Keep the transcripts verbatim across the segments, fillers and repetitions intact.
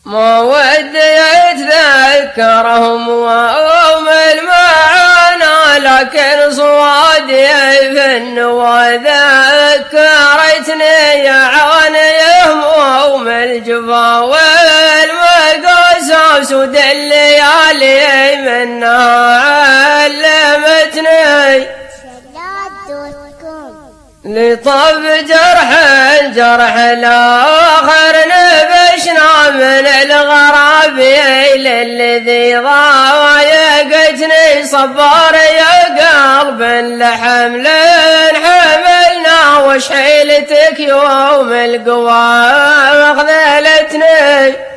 ما ودي أتذكرهم وهم المعاناة، لكن صوادي في النوى ذكرتني عانيهم وهم الجفا والمقاس سود الليالي منها علمتني لطف جرح جرح الآخر نبشنا من الغراب الذي ضايقتني صبر يا قلب لحمل حملنا وش حيلتك يوم القوى خذلتني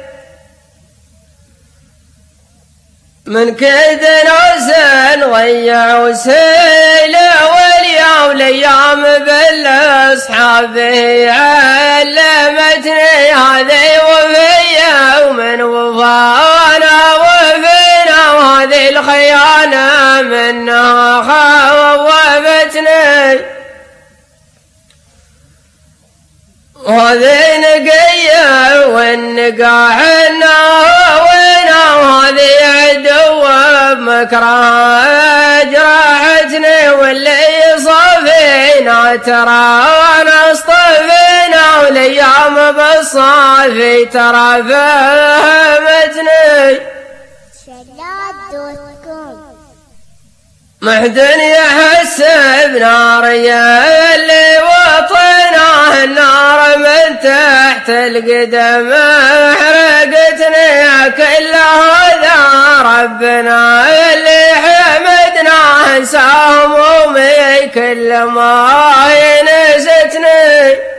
من كد نوسن ضيع وسيله واليوم الايام بالاصحاب علمتني هذه وفيه ومن وفانا وفينا وهذه الخيانه منها خوفتني وهذه نقيه والنقاح وهذه عدو بمكره جراحتني واللي صافينا ترى انا اصطفينا والايام بالصافي ترى فهمتني محدن يحس بنار اللي وطيناه النار من تحت القدم حرقتني كل هذا ربنا اللي حمدناه سامومي كل ما ينستني